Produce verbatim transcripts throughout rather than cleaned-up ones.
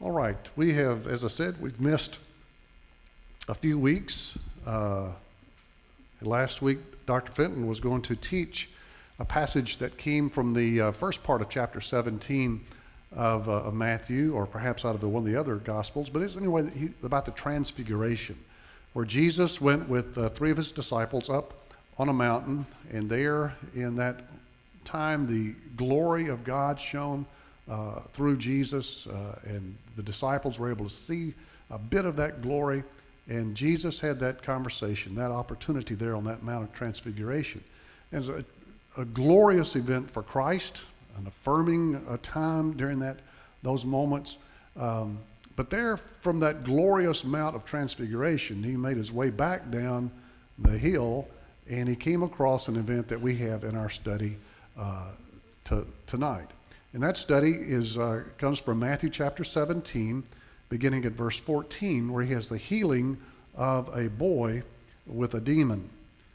All right, we have, as I said, we've missed a few weeks. Uh, last week, Doctor Fenton was going to teach a passage that came from the uh, first part of chapter seventeen of, uh, of Matthew, or perhaps out of the, one of the other Gospels, but it's anyway he, about the Transfiguration, where Jesus went with uh, three of his disciples up on a mountain, and there in that time the glory of God shone uh, through Jesus, uh, and the disciples were able to see a bit of that glory, and Jesus had that conversation, that opportunity there on that Mount of Transfiguration. And it was a, a glorious event for Christ, an affirming a time during that those moments. Um, but there, from that glorious Mount of Transfiguration, he made his way back down the hill, and he came across an event that we have in our study uh, to, tonight. And that study is uh, comes from Matthew chapter seventeen, beginning at verse fourteen, where he has the healing of a boy with a demon.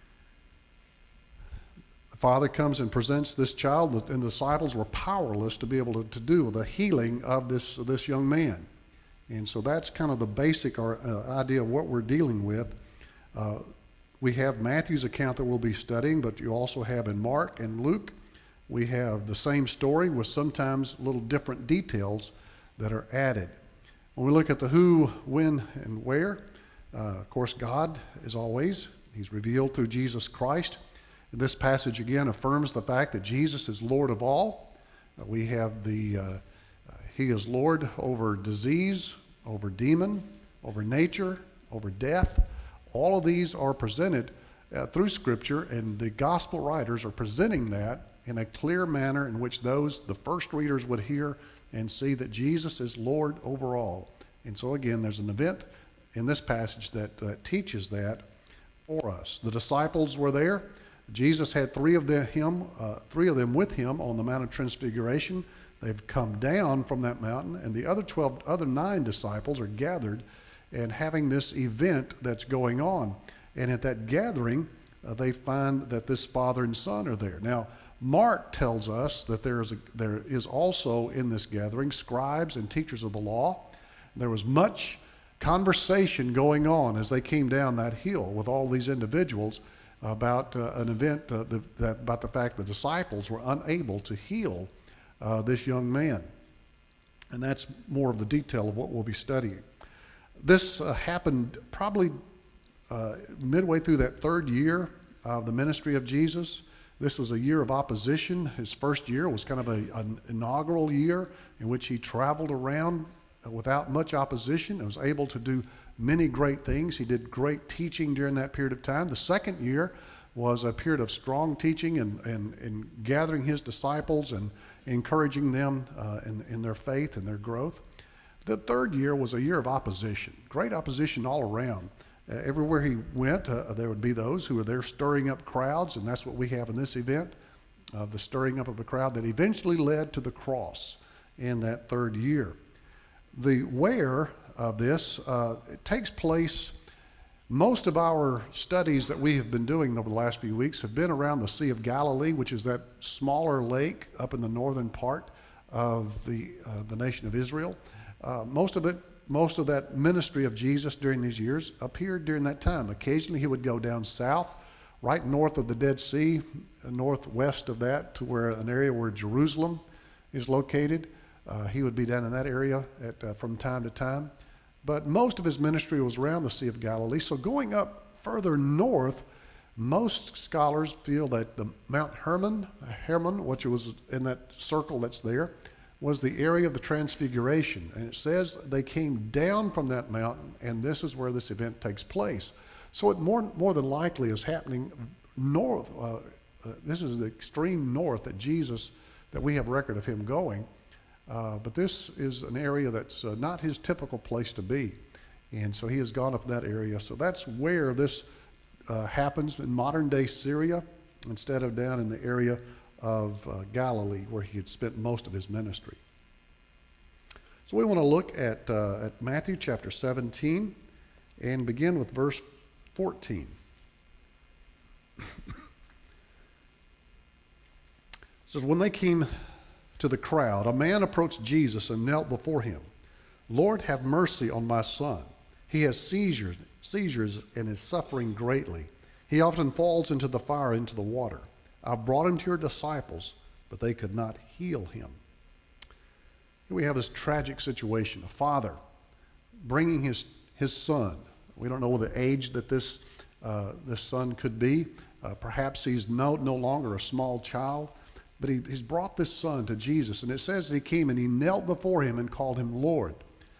The father comes and presents this child, and the disciples were powerless to be able to, to do the healing of this, this young man. And so that's kind of the basic uh, idea of what we're dealing with. Uh, we have Matthew's account that we'll be studying, but you also have in Mark and Luke, we have the same story with sometimes little different details that are added. When we look at the who, when, and where, uh, of course, God, as always, he's revealed through Jesus Christ. And this passage, again, affirms the fact that Jesus is Lord of all. Uh, we have the, uh, uh, he is Lord over disease, over demon, over nature, over death. All of these are presented uh, through Scripture, and the gospel writers are presenting that in a clear manner in which those, the first readers, would hear and see that Jesus is Lord over all. And so again, there's an event in this passage that uh, teaches that for us. The disciples were there. Jesus had three of them, him, uh, three of them with him on the Mount of Transfiguration. They've come down from that mountain, and the other twelve, other nine disciples are gathered and having this event that's going on. And at that gathering, uh, they find that this father and son are there. Now, Mark tells us that there is, a, there is also in this gathering scribes and teachers of the law. There was much conversation going on as they came down that hill with all these individuals about uh, an event, uh, the, that, about the fact the disciples were unable to heal uh, this young man. And that's more of the detail of what we'll be studying. This uh, happened probably uh, midway through that third year of the ministry of Jesus. This was a year of opposition. His first year was kind of a, an inaugural year in which he traveled around without much opposition and was able to do many great things. He did great teaching during that period of time. The second year was a period of strong teaching and, and, and gathering his disciples and encouraging them uh, in, in their faith and their growth. The third year was a year of opposition, great opposition all around. Uh, everywhere he went, uh, there would be those who were there stirring up crowds, and that's what we have in this event, uh, the stirring up of the crowd that eventually led to the cross in that third year. The where of this, uh, it takes place, most of our studies that we have been doing over the last few weeks have been around the Sea of Galilee, which is that smaller lake up in the northern part of the, uh, the nation of Israel. Uh, most of it Most of that ministry of Jesus during these years appeared during that time. Occasionally he would go down south, right north of the Dead Sea, northwest of that, to where an area where Jerusalem is located. Uh, he would be down in that area at, uh, from time to time. But most of his ministry was around the Sea of Galilee. So going up further north, most scholars feel that the Mount Hermon, Hermon, which was in that circle that's there, was the area of the Transfiguration. And it says they came down from that mountain, and this is where this event takes place. So it more, more than likely is happening north. Uh, uh, this is the extreme north that Jesus, that we have record of him going. Uh, but this is an area that's uh, not his typical place to be. And so he has gone up in that area. So that's where this uh, happens in modern day Syria, instead of down in the area of uh, Galilee, where he had spent most of his ministry. So we want to look at, uh, at Matthew chapter seventeen and begin with verse fourteen. It says, when they came to the crowd, a man approached Jesus and knelt before him. Lord, have mercy on my son. He has seizures, seizures and is suffering greatly. He often falls into the fire, into the water. I've brought him to your disciples, but they could not heal him. Here we have this tragic situation, a father bringing his, his son. We don't know the age that this, uh, this son could be. Uh, perhaps he's no, no longer a small child, but he, he's brought this son to Jesus. And it says that he came and he knelt before him and called him Lord.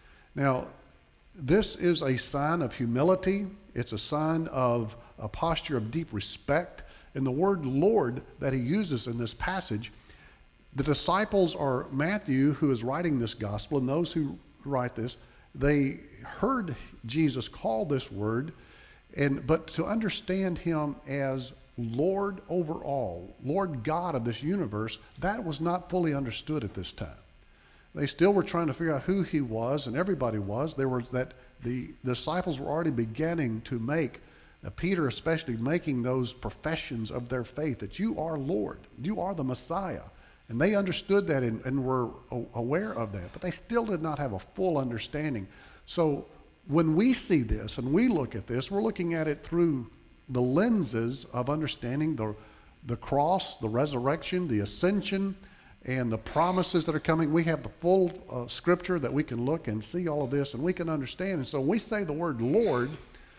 Now, this is a sign of humility. It's a sign of a posture of deep respect. And the word Lord that he uses in this passage, the disciples, or Matthew, who is writing this gospel, and those who write this, they heard Jesus call this word, and but to understand him as Lord over all, Lord God of this universe, that was not fully understood at this time. They still were trying to figure out who he was, and everybody was. There was that the, the disciples were already beginning to make, uh, Peter especially, making those professions of their faith, that you are Lord, you are the Messiah. And they understood that and, and were aware of that, but they still did not have a full understanding. So when we see this and we look at this, we're looking at it through the lenses of understanding the, the cross, the resurrection, the ascension, and the promises that are coming. We have the full uh, scripture that we can look and see all of this, and we can understand. And so when we say the word Lord,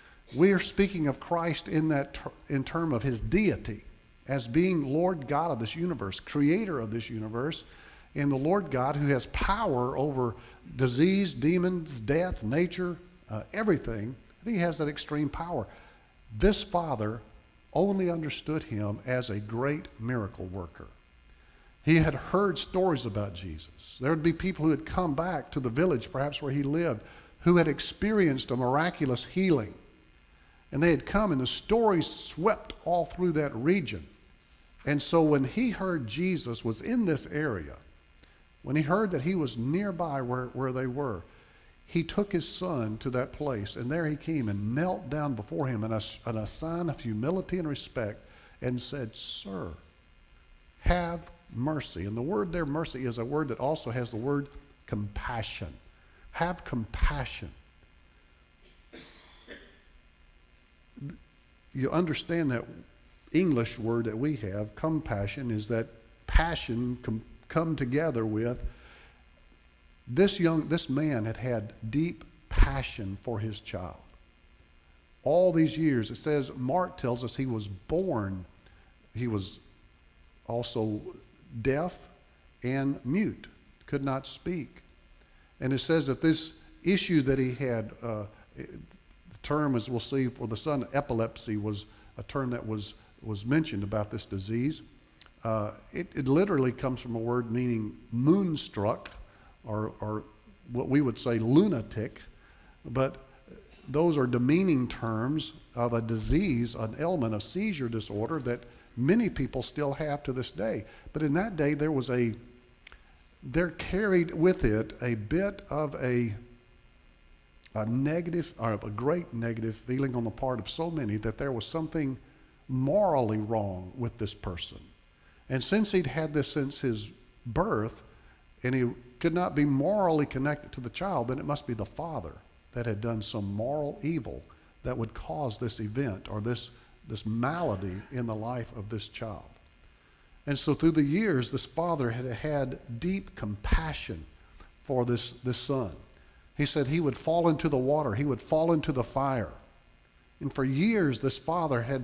we are speaking of Christ in that ter- in term of his deity, as being Lord God of this universe, creator of this universe, and the Lord God who has power over disease, demons, death, nature, uh, everything. He has that extreme power. This father only understood him as a great miracle worker. He had heard stories about Jesus. There would be people who had come back to the village, perhaps where he lived, who had experienced a miraculous healing. And they had come, and the stories swept all through that region. And so when he heard Jesus was in this area, when he heard that he was nearby where, where they were, he took his son to that place, and there he came and knelt down before him in a, in a sign of humility and respect and said, "Sir, have mercy." And the word there, mercy, is a word that also has the word compassion. Have compassion. You understand that English word that we have, compassion, is that passion com- come together with this young, this man had had deep passion for his child. All these years, it says, Mark tells us he was born, he was also deaf and mute, could not speak. And it says that this issue that he had, uh, the term, as we'll see for the son, epilepsy, was a term that was was mentioned about this disease. Uh, it, it literally comes from a word meaning moonstruck, or, or what we would say lunatic, but those are demeaning terms of a disease, an ailment, a seizure disorder that many people still have to this day. But in that day, there was a, there carried with it a bit of a, a negative, or a great negative feeling on the part of so many that there was something morally wrong with this person. And since he'd had this since his birth, and he could not be morally connected to the child, then it must be the father that had done some moral evil that would cause this event or this, this malady in the life of this child. And so through the years, this father had had deep compassion for this, this son. He said he would fall into the water, he would fall into the fire. And for years, this father had,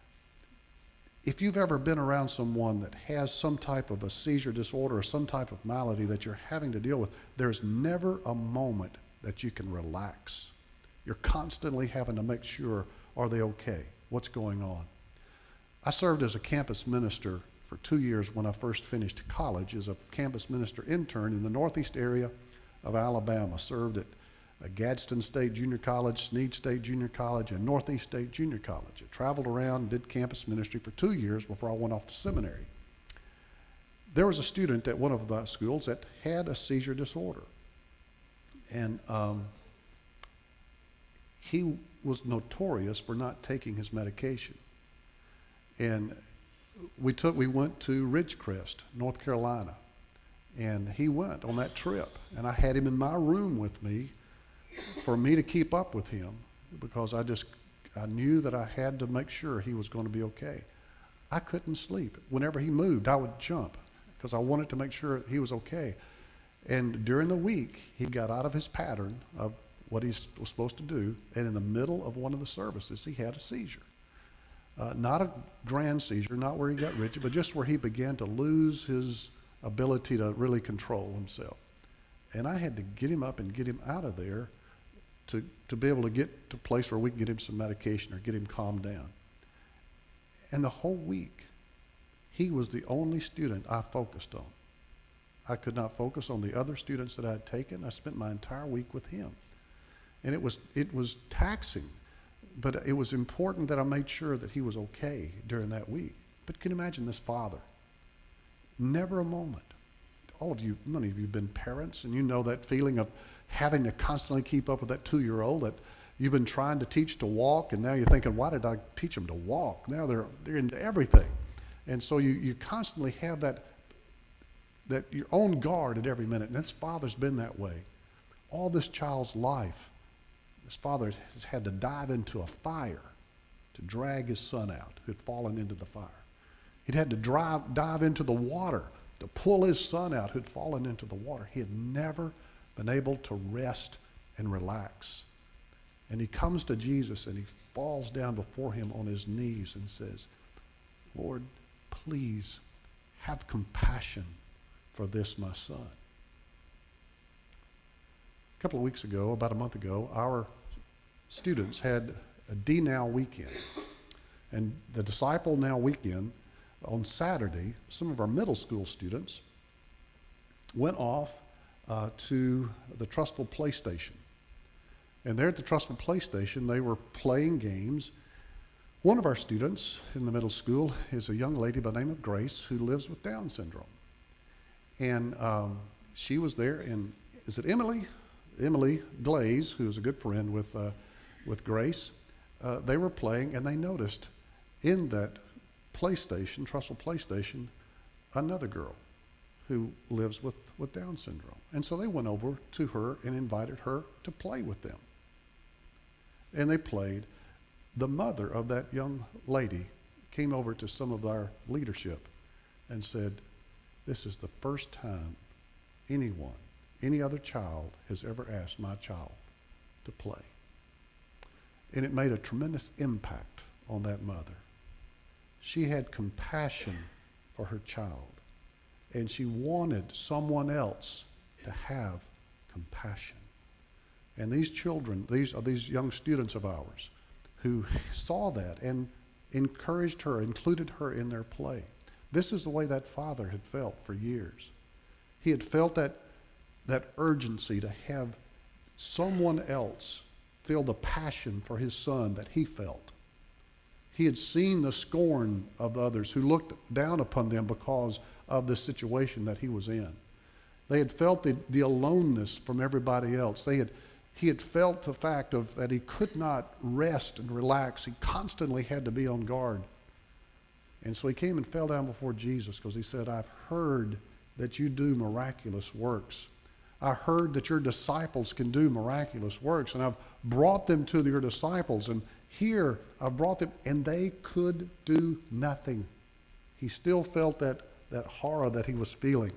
if you've ever been around someone that has some type of a seizure disorder or some type of malady that you're having to deal with, there's never a moment that you can relax. You're constantly having to make sure, are they okay? What's going on? I served as a campus minister for two years when I first finished college as a campus minister intern in the northeast area of Alabama. Served at Gadsden State Junior College, Snead State Junior College, and Northeast State Junior College. I traveled around and did campus ministry for two years before I went off to seminary. There was a student at one of the schools that had a seizure disorder. And um, he was notorious for not taking his medication. And we took, we went to Ridgecrest, North Carolina. And he went on that trip. And I had him in my room with me for me to keep up with him because I just, I knew that I had to make sure he was going to be okay. I couldn't sleep. Whenever he moved, I would jump because I wanted to make sure he was okay. And during the week, he got out of his pattern of what he was supposed to do, and in the middle of one of the services, he had a seizure. Uh, not a grand seizure, not where he got rigid, but just where he began to lose his ability to really control himself. And I had to get him up and get him out of there to, to be able to get to a place where we can get him some medication or get him calmed down. And the whole week, he was the only student I focused on. I could not focus on the other students that I had taken. I spent my entire week with him. And it was it was taxing, but it was important that I made sure that he was okay during that week. But can you imagine this father? Never a moment. All of you, many of you have been parents, and you know that feeling of having to constantly keep up with that two-year-old that you've been trying to teach to walk, and now you're thinking, why did I teach them to walk? Now they're they're into everything. And so you, you constantly have that that you're on guard at every minute. And this father's been that way. All this child's life, this father has had to dive into a fire to drag his son out who had fallen into the fire. He'd had to drive, dive into the water to pull his son out who'd fallen into the water. He had never been able to rest and relax. And he comes to Jesus and he falls down before him on his knees and says, Lord, please have compassion for this, my son. A couple of weeks ago, about a month ago, our students had a D Now weekend. And the Disciple Now weekend, on Saturday, some of our middle school students went off uh, to the Trustful PlayStation. And there at the Trustful PlayStation, they were playing games. One of our students in the middle school is a young lady by the name of Grace who lives with Down syndrome. And um, she was there, and is it Emily? Emily Glaze, who is a good friend with uh, with Grace. Uh, they were playing, and they noticed in that PlayStation, Trustful PlayStation, another girl who lives with, with Down syndrome. And so they went over to her and invited her to play with them. And they played. The mother of that young lady came over to some of our leadership and said, this is the first time anyone, any other child has ever asked my child to play. And it made a tremendous impact on that mother. She had compassion for her child, and she wanted someone else to have compassion. And these children, these are these young students of ours who saw that and encouraged her, included her in their play. This is the way that father had felt for years. He had felt that, that urgency to have someone else feel the passion for his son that he felt. He had seen the scorn of others who looked down upon them because of the situation that he was in. They had felt the, the aloneness from everybody else. They had, he had felt the fact of that he could not rest and relax. He constantly had to be on guard. And so he came and fell down before Jesus because he said, I've heard that you do miraculous works. I heard that your disciples can do miraculous works, and I've brought them to your disciples, and here I've brought them, and they could do nothing. He still felt that, that horror that he was feeling.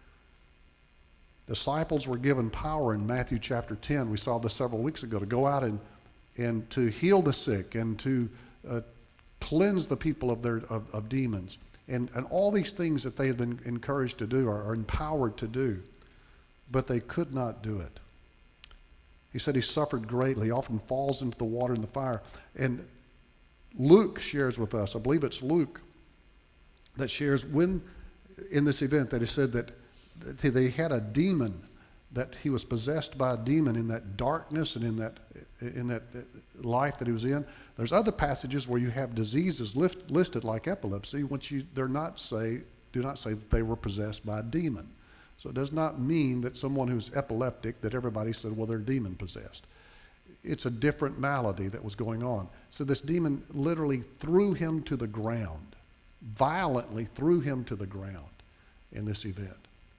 Disciples were given power in Matthew chapter ten. We saw this several weeks ago, to go out and, and to heal the sick and to uh, cleanse the people of their of, of demons. And, and all these things that they had been encouraged to do or are empowered to do, but they could not do it. He said he suffered greatly. He often falls into the water and the fire. And Luke shares with us, I believe it's Luke, that shares when, in this event, that he said that, that they had a demon, that he was possessed by a demon in that darkness and in that in that life that he was in. There's other passages where you have diseases lift, listed like epilepsy, which you they're not say do not say that they were possessed by a demon. So it does not mean that someone who's epileptic, that everybody said, well, they're demon possessed. It's a different malady that was going on. So this demon literally threw him to the ground, violently threw him to the ground in this event.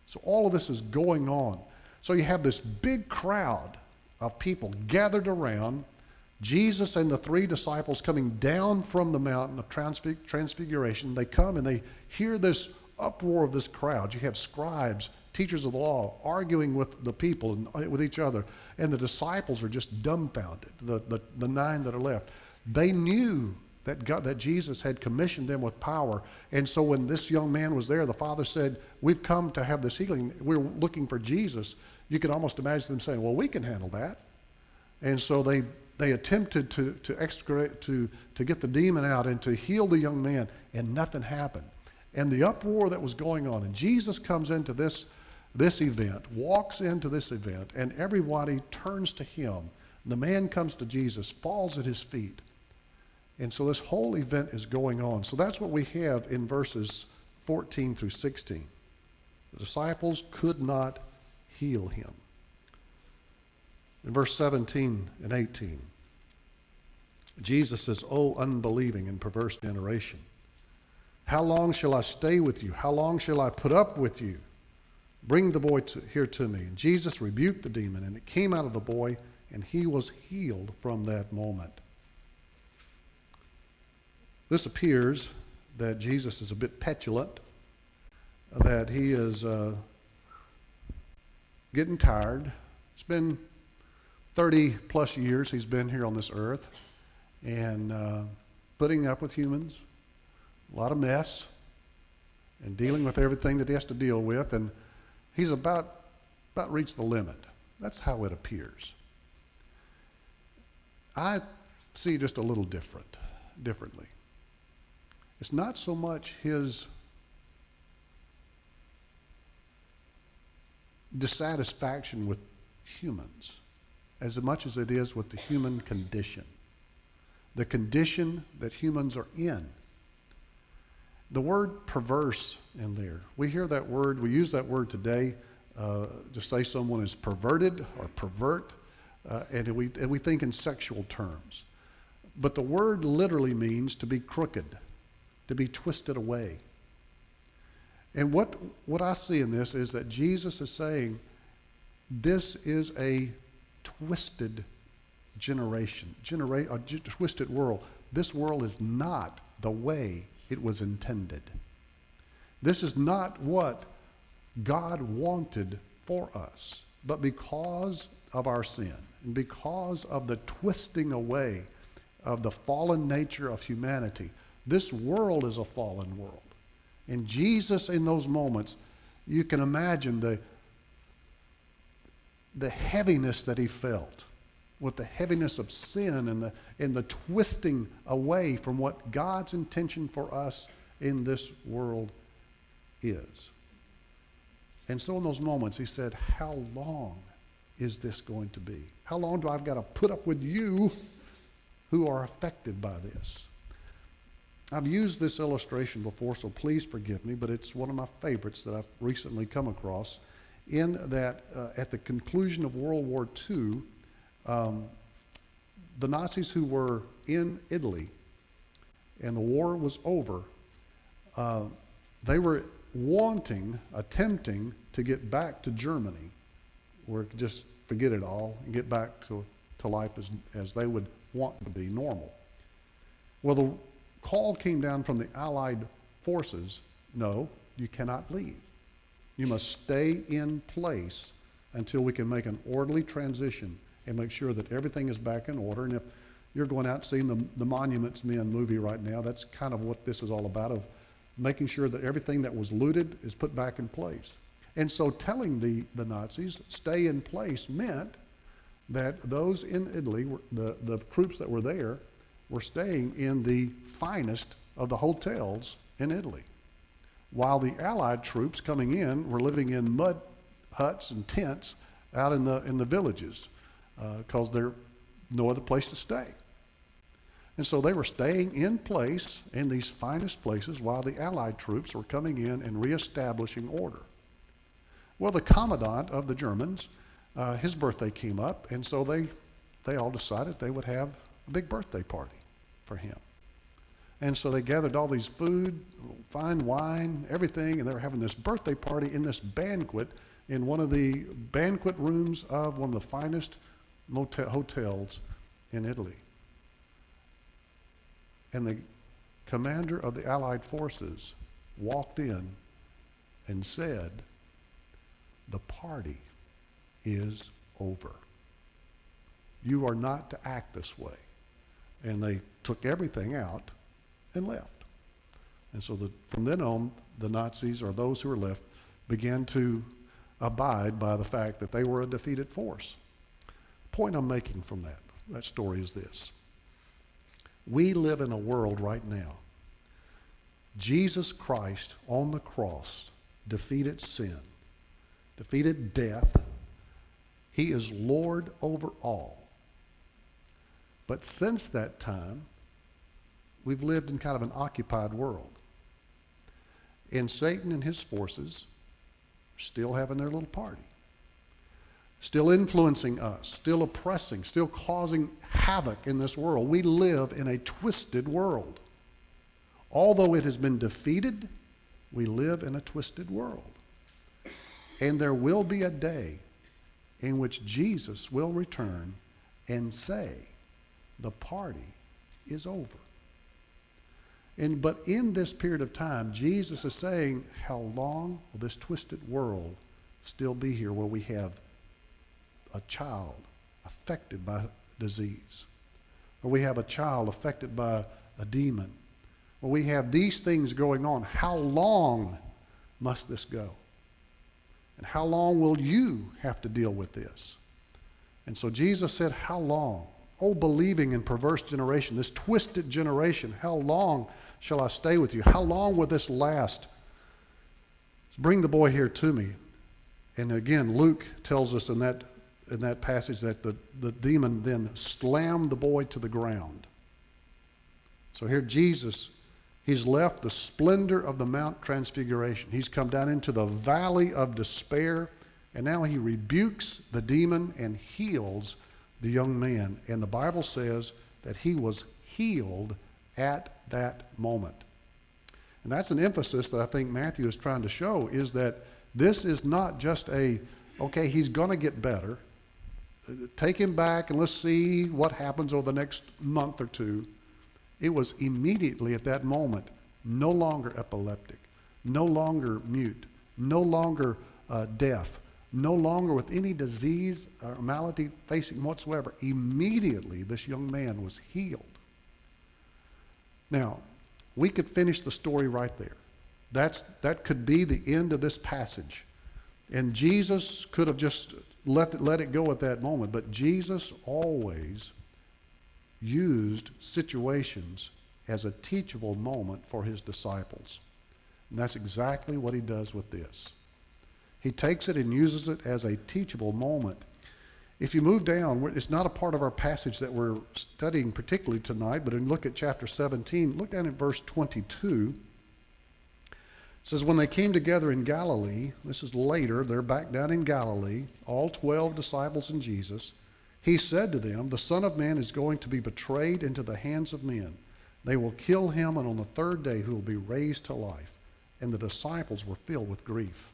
So all of this is going on. So you have this big crowd of people gathered around Jesus and the three disciples coming down from the mountain of transfig- transfiguration. They come and they hear this uproar of this crowd. You have scribes, teachers of the law, arguing with the people and with each other. And the disciples are just dumbfounded, the, the, the nine that are left. They knew that God, that Jesus had commissioned them with power. And so when this young man was there, the father said, we've come to have this healing. We're looking for Jesus. You can almost imagine them saying, well, we can handle that. And so they they attempted to to excrete, to to get the demon out and to heal the young man, and nothing happened. And the uproar that was going on, and Jesus comes into this this event, walks into this event, and everybody turns to him. The man comes to Jesus, falls at his feet. And so this whole event is going on. So that's what we have in verses fourteen through sixteen. The disciples could not heal him. In verse seventeen and eighteen, Jesus says, "O unbelieving and perverse generation, how long shall I stay with you? How long shall I put up with you? Bring the boy to, here to me." And Jesus rebuked the demon, and it came out of the boy, and he was healed from that moment. This appears that Jesus is a bit petulant, that he is uh, getting tired. It's been thirty plus years he's been here on this earth, and uh, putting up with humans, a lot of mess, and dealing with everything that he has to deal with, and he's about, about reached the limit. That's how it appears. I see just a little different, differently. It's not so much his dissatisfaction with humans as much as it is with the human condition, the condition that humans are in. The word perverse in there, we hear that word, we use that word today uh, to say someone is perverted or pervert, uh, and, we, and we think in sexual terms. But the word literally means to be crooked, to be twisted away. And what, what I see in this is that Jesus is saying, this is a twisted generation, genera- a g- twisted world. This world is not the way it was intended. This is not what God wanted for us. But because of our sin, and because of the twisting away of the fallen nature of humanity, this world is a fallen world. And Jesus, in those moments, you can imagine the, the heaviness that he felt, with the heaviness of sin and the, and the twisting away from what God's intention for us in this world is. And so in those moments, he said, how long is this going to be? How long do I've got to put up with you who are affected by this? I've used this illustration before, so please forgive me, but it's one of my favorites that I've recently come across, in that uh, at the conclusion of World War Two, um, the Nazis who were in Italy and the war was over, uh, they were wanting, attempting to get back to Germany, or just forget it all and get back to, to life as, as they would want to be normal. Well, the call came down from the Allied forces, no, you cannot leave. You must stay in place until we can make an orderly transition and make sure that everything is back in order. And if you're going out seeing the, the Monuments Men movie right now, that's kind of what this is all about, of making sure that everything that was looted is put back in place. And so telling the, the Nazis, stay in place, meant that those in Italy, were, the, the troops that were there, were staying in the finest of the hotels in Italy, while the Allied troops coming in were living in mud huts and tents out in the in the villages, because uh, there's no other place to stay. And so they were staying in place in these finest places while the Allied troops were coming in and reestablishing order. Well, the commandant of the Germans, uh, his birthday came up, and so they they all decided they would have a big birthday party for him. And so they gathered all these food, fine wine, everything, and they were having this birthday party in this banquet in one of the banquet rooms of one of the finest motel, hotels in Italy. And the commander of the Allied forces walked in and said, "The party is over. You are not to act this way." And they took everything out and left. And so the, from then on, the Nazis, or those who were left, began to abide by the fact that they were a defeated force. The point I'm making from that, that story is this. We live in a world right now. Jesus Christ on the cross defeated sin, defeated death. He is Lord over all. But since that time, we've lived in kind of an occupied world. And Satan and his forces are still having their little party, still influencing us, still oppressing, still causing havoc in this world. We live in a twisted world. Although it has been defeated, we live in a twisted world. And there will be a day in which Jesus will return and say, "The party is over." And but in this period of time, Jesus is saying, how long will this twisted world still be here where we have a child affected by disease, or we have a child affected by a demon, or we have these things going on? How long must this go? And how long will you have to deal with this? And so Jesus said, how long? Oh, believing and perverse generation, this twisted generation, how long shall I stay with you? How long will this last? Bring the boy here to me. And again, Luke tells us in that in that passage that the, the demon then slammed the boy to the ground. So here Jesus, he's left the splendor of the Mount Transfiguration. He's come down into the valley of despair, and now he rebukes the demon and heals the young man. And the Bible says that he was healed at that moment. And that's an emphasis that I think Matthew is trying to show, is that this is not just a, okay, he's going to get better. Take him back and let's see what happens over the next month or two. It was immediately at that moment no longer epileptic, no longer mute, no longer uh, deaf, no longer with any disease or malady facing whatsoever. Immediately this young man was healed. Now, we could finish the story right there. That's, that could be the end of this passage. And Jesus could have just let it, let it go at that moment. But Jesus always used situations as a teachable moment for his disciples. And that's exactly what he does with this. He takes it and uses it as a teachable moment. If you move down, it's not a part of our passage that we're studying particularly tonight, but in look at chapter seventeen, look down at verse twenty-two. It says, when they came together in Galilee, this is later, they're back down in Galilee, all twelve disciples and Jesus, he said to them, the Son of Man is going to be betrayed into the hands of men. They will kill him, and on the third day he will be raised to life. And the disciples were filled with grief.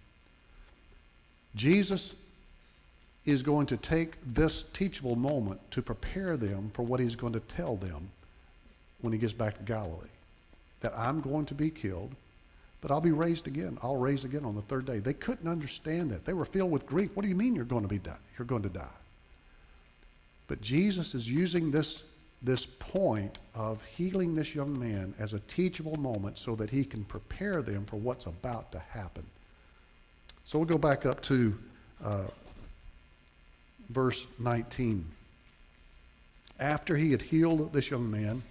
Jesus is going to take this teachable moment to prepare them for what he's going to tell them when he gets back to Galilee. That I'm going to be killed, but I'll be raised again. I'll raise again on the third day. They couldn't understand that. They were filled with grief. What do you mean you're going to be die? You're going to die? But Jesus is using this, this point of healing this young man as a teachable moment so that he can prepare them for what's about to happen. So we'll go back up to uh, verse nineteen. After he had healed this young man,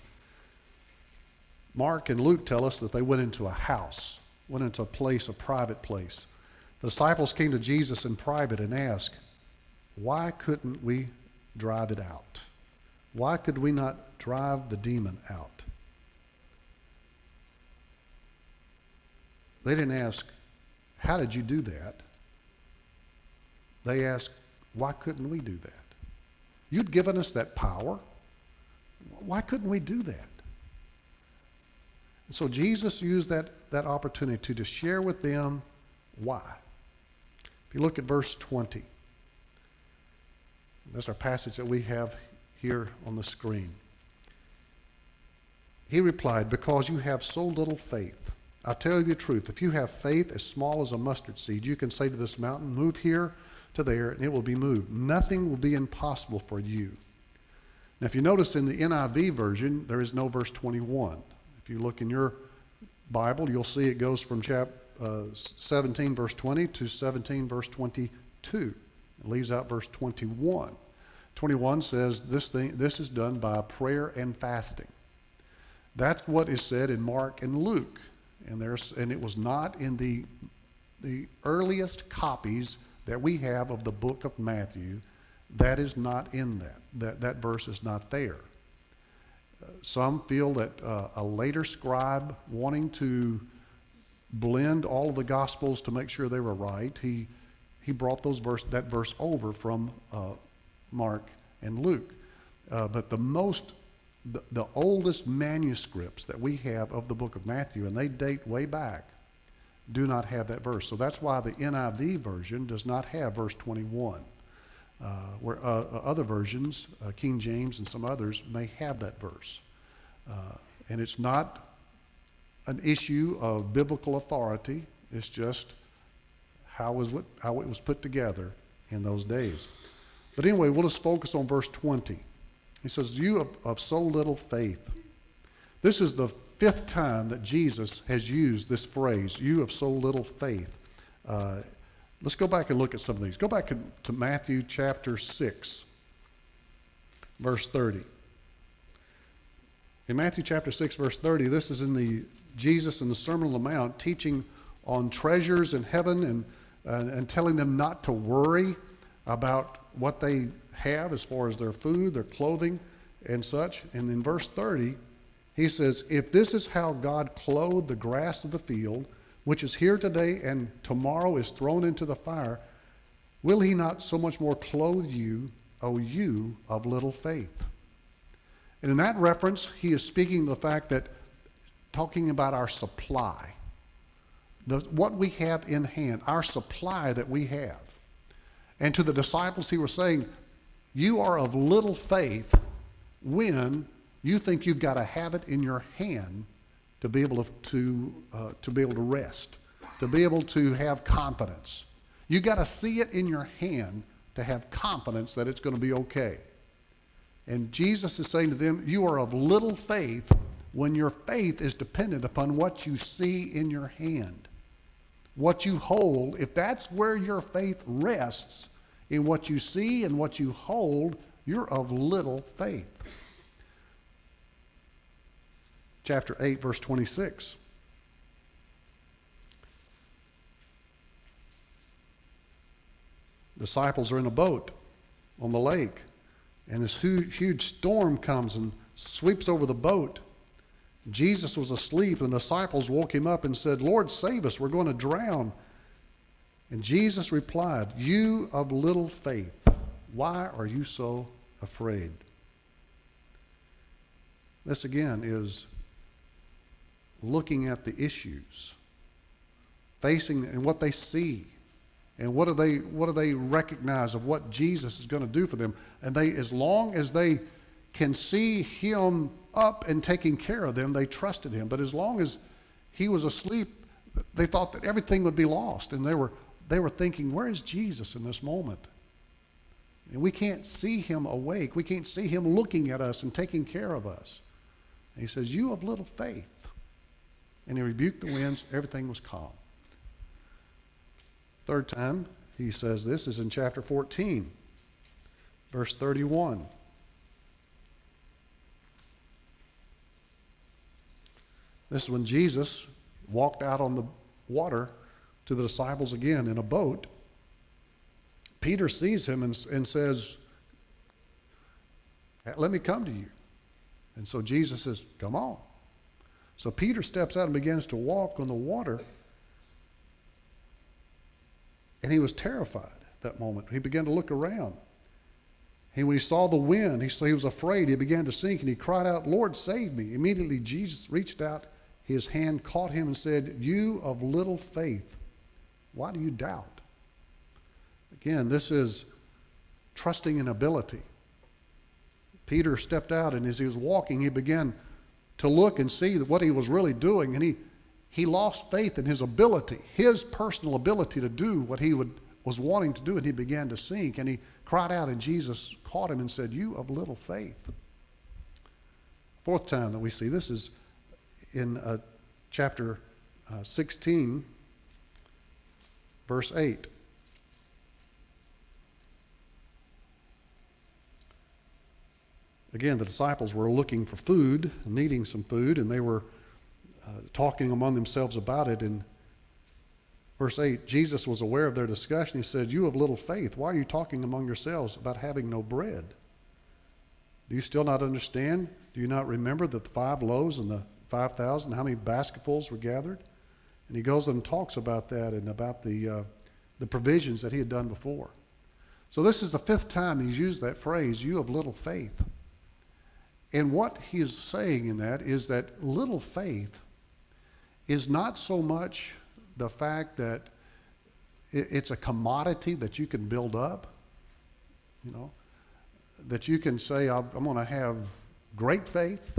Mark and Luke tell us that they went into a house, went into a place, a private place. The disciples came to Jesus in private and asked, why couldn't we drive it out? Why could we not drive the demon out? They didn't ask, how did you do that? They asked, why couldn't we do that? You'd given us that power. Why couldn't we do that? So Jesus used that, that opportunity to share with them why. If you look at verse twenty, that's our passage that we have here on the screen. He replied, because you have so little faith. I tell you the truth, if you have faith as small as a mustard seed, you can say to this mountain, move here to there, and it will be moved. Nothing will be impossible for you. Now, if you notice in the N I V version, there is no verse twenty-one. If you look in your Bible, you'll see it goes from chapter uh, seventeen, verse twenty, to seventeen, verse twenty-two. It leaves out verse twenty-one. twenty-one says this thing, this is done by prayer and fasting. That's what is said in Mark and Luke. And there's and it was not in the the earliest copies that we have of the book of Matthew. That is not in that. That that verse is not there. Uh, some feel that uh, a later scribe, wanting to blend all of the gospels to make sure they were right, he he brought those verse that verse over from uh, Mark and Luke. Uh, but the most The, the oldest manuscripts that we have of the book of Matthew, and they date way back, do not have that verse. So that's why the N I V version does not have verse twenty-one. Uh, where uh, other versions, uh, King James and some others, may have that verse. Uh, and it's not an issue of biblical authority. It's just how, was what, how it was put together in those days. But anyway, we'll just focus on verse twenty. He says, you of, of so little faith. This is the fifth time that Jesus has used this phrase, you of so little faith. Uh, let's go back and look at some of these. Go back to Matthew chapter six, verse thirty. In Matthew chapter six, verse thirty, this is in the Jesus in the Sermon on the Mount teaching on treasures in heaven and, uh, and telling them not to worry about what they have as far as their food, their clothing, and such. And in verse thirty, he says, if this is how God clothed the grass of the field, which is here today and tomorrow is thrown into the fire, will he not so much more clothe you, O you of little faith? And in that reference, he is speaking the fact that, talking about our supply, the, what we have in hand, our supply that we have. And to the disciples, he was saying, you are of little faith when you think you've got to have it in your hand to be able to to, uh, to be able to rest, to be able to have confidence. You got to see it in your hand to have confidence that it's going to be okay. And Jesus is saying to them, you are of little faith when your faith is dependent upon what you see in your hand, what you hold. If that's where your faith rests, in what you see and what you hold, you're of little faith. Chapter eight, verse twenty-six. Disciples are in a boat on the lake, and this huge, huge storm comes and sweeps over the boat. Jesus was asleep, and the disciples woke him up and said, Lord, save us, we're going to drown. And Jesus replied, you of little faith, why are you so afraid? This again is looking at the issues, facing and what they see, and what do they what do they recognize of what Jesus is going to do for them. And they, as long as they can see him up and taking care of them, they trusted him. But as long as he was asleep, they thought that everything would be lost, and they were They were thinking, where is Jesus in this moment? And we can't see him awake. We can't see him looking at us and taking care of us. And he says, you of little faith. And he rebuked the winds. Everything was calm. Third time he says this is in chapter fourteen, verse thirty-one. This is when Jesus walked out on the water to the disciples again in a boat. Peter sees him and, and says, let me come to you. And so Jesus says, come on. So Peter steps out and begins to walk on the water. And he was terrified at that moment. He began to look around. And when he saw the wind, he, he was afraid. He began to sink and he cried out, Lord, save me. Immediately Jesus reached out his hand caught him and said, "You of little faith, why do you doubt?" Again, this is trusting in ability. Peter stepped out, and as he was walking, he began to look and see what he was really doing, and he, he lost faith in his ability, his personal ability to do what he would, was wanting to do, and he began to sink, and he cried out, and Jesus caught him and said, "You of little faith." Fourth time that we see this is in uh, chapter uh, sixteen, verse eight. Again, the disciples were looking for food, needing some food, and they were uh, talking among themselves about it. In verse eight, Jesus was aware of their discussion. He said, "You of little faith, why are you talking among yourselves about having no bread? Do you still not understand? Do you not remember that the five loaves and the five thousand, how many basketfuls were gathered?" And he goes and talks about that and about the, uh, the provisions that he had done before. So this is the fifth time he's used that phrase, "You of little faith." And what he is saying in that is that little faith is not so much the fact that it's a commodity that you can build up, you know, that you can say, "I'm going to have great faith."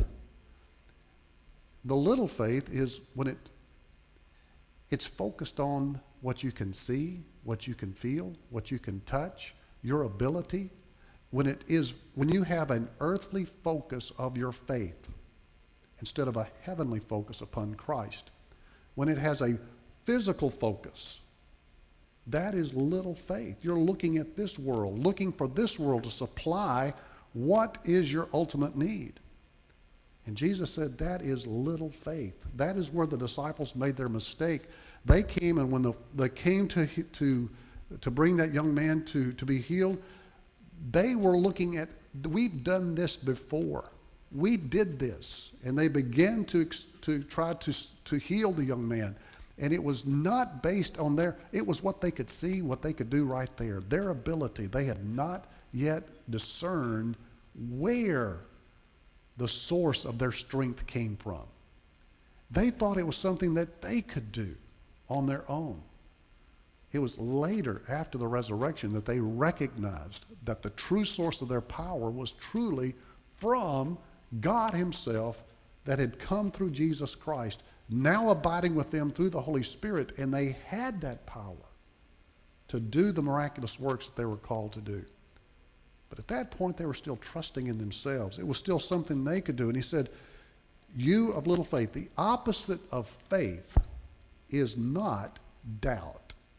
The little faith is when it it's focused on what you can see, what you can feel, what you can touch, your ability. When it is, when you have an earthly focus of your faith instead of a heavenly focus upon Christ, when it has a physical focus, that is little faith. You're looking at this world, looking for this world to supply what is your ultimate need. And Jesus said that is little faith. That is where the disciples made their mistake. They came, and when the, they came to, to, to bring that young man to, to be healed, they were looking at, we've done this before. We did this. And they began to, to try to, to heal the young man. And it was not based on their, it was what they could see, what they could do right there. Their ability. They had not yet discerned where the source of their strength came from. They thought it was something that they could do on their own. It was later, after the resurrection, that they recognized that the true source of their power was truly from God himself that had come through Jesus Christ, now abiding with them through the Holy Spirit, and they had that power to do the miraculous works that they were called to do. But at that point, they were still trusting in themselves. It was still something they could do. And he said, "You of little faith." The opposite of faith is not doubt.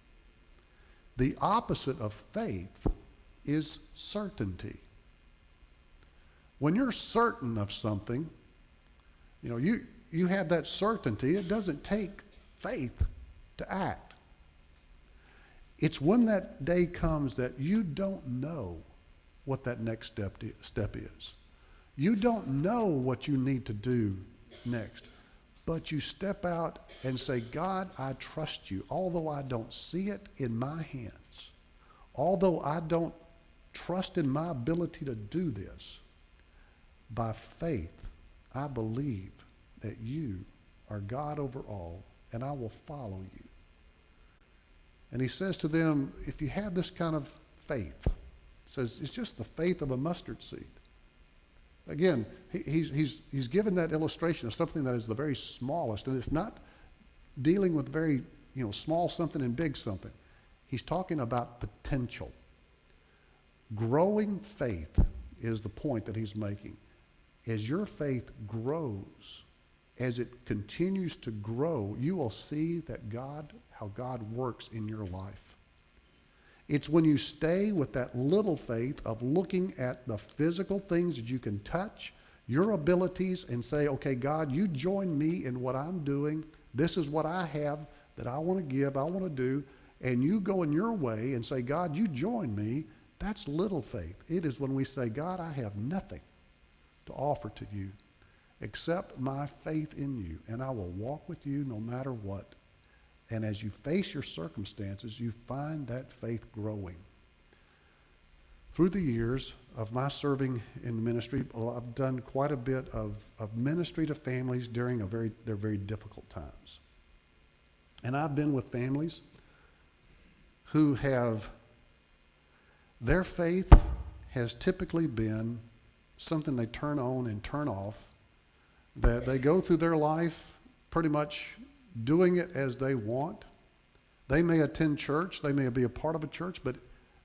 The opposite of faith is certainty. When you're certain of something, you know, you, you have that certainty. It doesn't take faith to act. It's when that day comes that you don't know what that next step, step is. You don't know what you need to do next. But you step out and say, "God, I trust you, although I don't see it in my hands, although I don't trust in my ability to do this. By faith, I believe that you are God over all, and I will follow you." And he says to them, if you have this kind of faith, says it's just the faith of a mustard seed. Again, he, he's, he's, he's given that illustration of something that is the very smallest, and it's not dealing with very, you know, small something and big something. He's talking about potential. Growing faith is the point that he's making. As your faith grows, as it continues to grow, you will see that God, how God works in your life. It's when you stay with that little faith of looking at the physical things that you can touch, your abilities, and say, "Okay, God, you join me in what I'm doing. This is what I have that I want to give, I want to do." And you go in your way and say, "God, you join me." That's little faith. It is when we say, "God, I have nothing to offer to you except my faith in you, and I will walk with you no matter what." And as you face your circumstances, you find that faith growing. through the years of my serving in ministry, well, I've done quite a bit of, of ministry to families during a very their very difficult times. And I've been with families who have, their faith has typically been something they turn on and turn off, that they go through their life pretty much doing it as they want. They may attend church, they may be a part of a church, but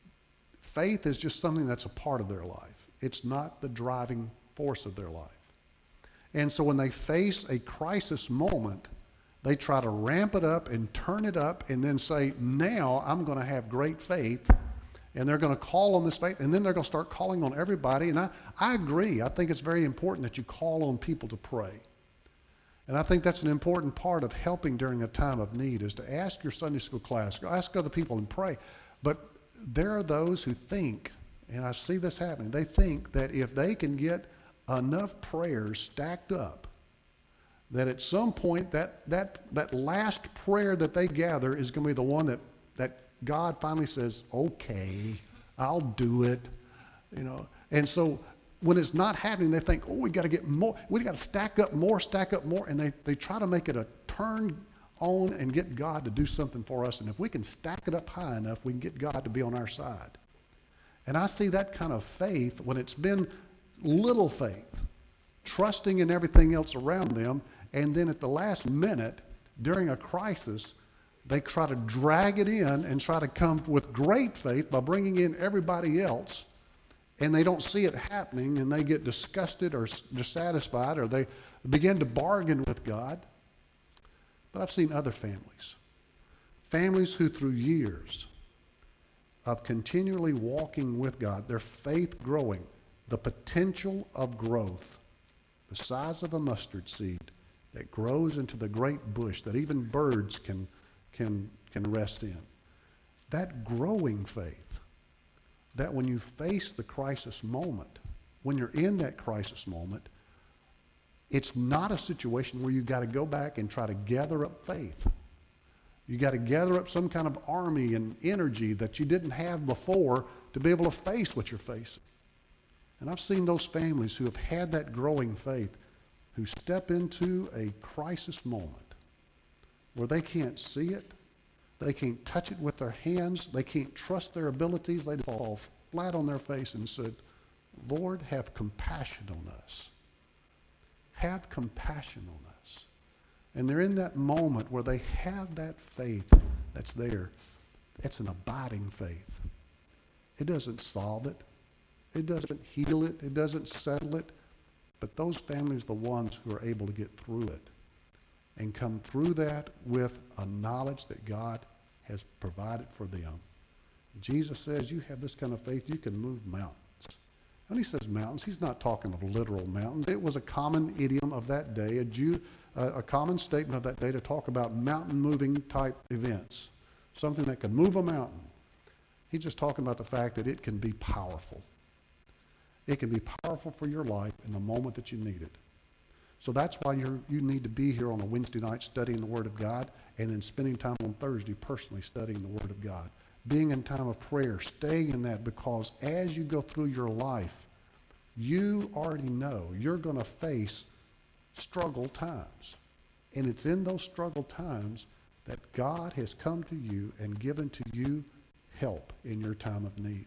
faith is just something that's a part of their life. It's not the driving force of their life. And so when they face a crisis moment, they try to ramp it up and turn it up and then say, now I'm going to have great faith, and they're going to call on this faith, and then they're going to start calling on everybody. And I, I agree. I think it's very important that you call on people to pray. And I think that's an important part of helping during a time of need, is to ask your Sunday school class, ask other people and pray. But there are those who think, and I see this happening, they think that if they can get enough prayers stacked up, that at some point that that that last prayer that they gather is going to be the one that, that God finally says, okay, I'll do it, you know. And so when it's not happening, they think, oh, we got to get more, we got to stack up more, stack up more, and they, they try to make it a turn on and get God to do something for us. And if we can stack it up high enough, we can get God to be on our side. And I see that kind of faith when it's been little faith, trusting in everything else around them, and then at the last minute, during a crisis, they try to drag it in and try to come with great faith by bringing in everybody else, and they don't see it happening, and they get disgusted or dissatisfied, or they begin to bargain with God. But I've seen other families, families who through years of continually walking with God, their faith growing, the potential of growth, the size of a mustard seed that grows into the great bush that even birds can, can, can rest in. That growing faith, that when you face the crisis moment, when you're in that crisis moment, it's not a situation where you've got to go back and try to gather up faith. You got to gather up some kind of army and energy that you didn't have before to be able to face what you're facing. And I've seen those families who have had that growing faith, who step into a crisis moment where they can't see it, they can't touch it with their hands, they can't trust their abilities, they fall flat on their face and said, Lord, have compassion on us. Have compassion on us. And they're in that moment where they have that faith that's there. It's an abiding faith. It doesn't solve it. It doesn't heal it. It doesn't settle it. But those families are the ones who are able to get through it and come through that with a knowledge that God has provided for them. Jesus says, you have this kind of faith, you can move mountains. When he says mountains, he's not talking of literal mountains. It was a common idiom of that day, a, Jew, uh, a common statement of that day to talk about mountain-moving type events, something that could move a mountain. He's just talking about the fact that it can be powerful. It can be powerful for your life in the moment that you need it. So that's why you're, you need to be here on a Wednesday night studying the Word of God, and then spending time on Thursday personally studying the Word of God. Being in time of prayer, staying in that, because as you go through your life, you already know you're going to face struggle times. And it's in those struggle times that God has come to you and given to you help in your time of need.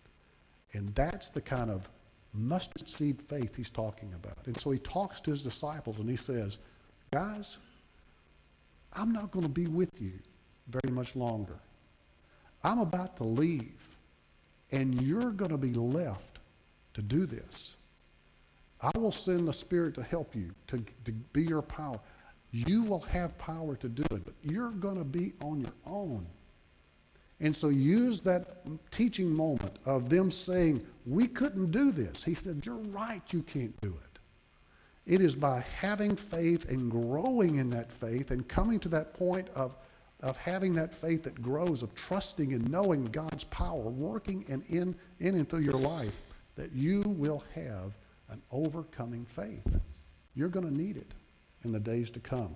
And that's the kind of mustard seed faith he's talking about. And so he talks to his disciples and he says, guys, I'm not going to be with you very much longer. I'm about to leave, and you're going to be left to do this. I will send the Spirit to help you, to, to be your power. You will have power to do it, but you're going to be on your own. And so use that teaching moment of them saying, we couldn't do this. He said, you're right, you can't do it. It is by having faith and growing in that faith and coming to that point of, of having that faith that grows, of trusting and knowing God's power working and in, in and through your life, that you will have an overcoming faith. You're going to need it in the days to come.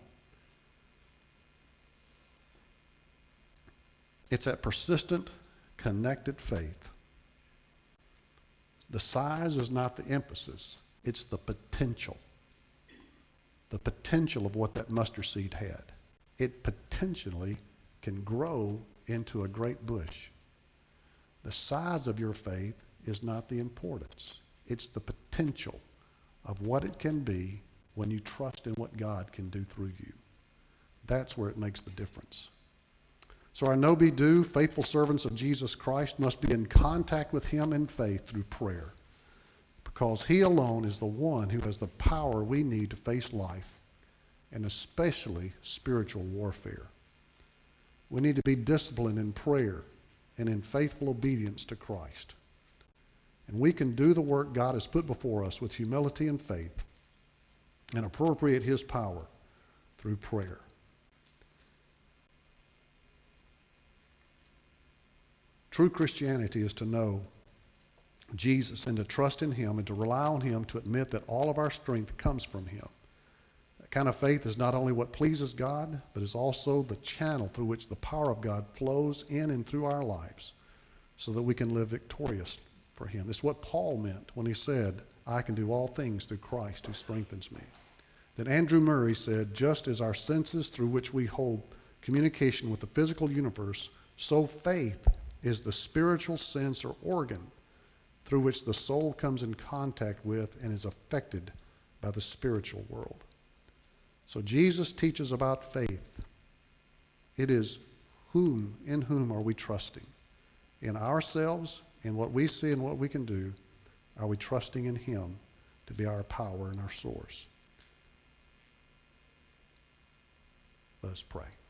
It's that persistent, connected faith The size is not the emphasis. It's the potential. The potential of what that mustard seed had. It potentially can grow into a great bush. The size of your faith is not the importance. It's the potential of what it can be when you trust in what God can do through you. That's where it makes the difference. So our no be do, faithful servants of Jesus Christ must be in contact with him in faith through prayer, because he alone is the one who has the power we need to face life, and especially spiritual warfare. We need to be disciplined in prayer and in faithful obedience to Christ. And we can do the work God has put before us with humility and faith and appropriate his power through prayer. True Christianity is to know Jesus and to trust in him and to rely on him, to admit that all of our strength comes from him. That kind of faith is not only what pleases God, but is also the channel through which the power of God flows in and through our lives so that we can live victorious for him. This is what Paul meant when he said, I can do all things through Christ who strengthens me. Then Andrew Murray said, just as our senses through which we hold communication with the physical universe, so faith is the spiritual sense or organ through which the soul comes in contact with and is affected by the spiritual world. So Jesus teaches about faith. It is whom, in whom are we trusting? In ourselves, in what we see and what we can do, are we trusting in him to be our power and our source? Let us pray.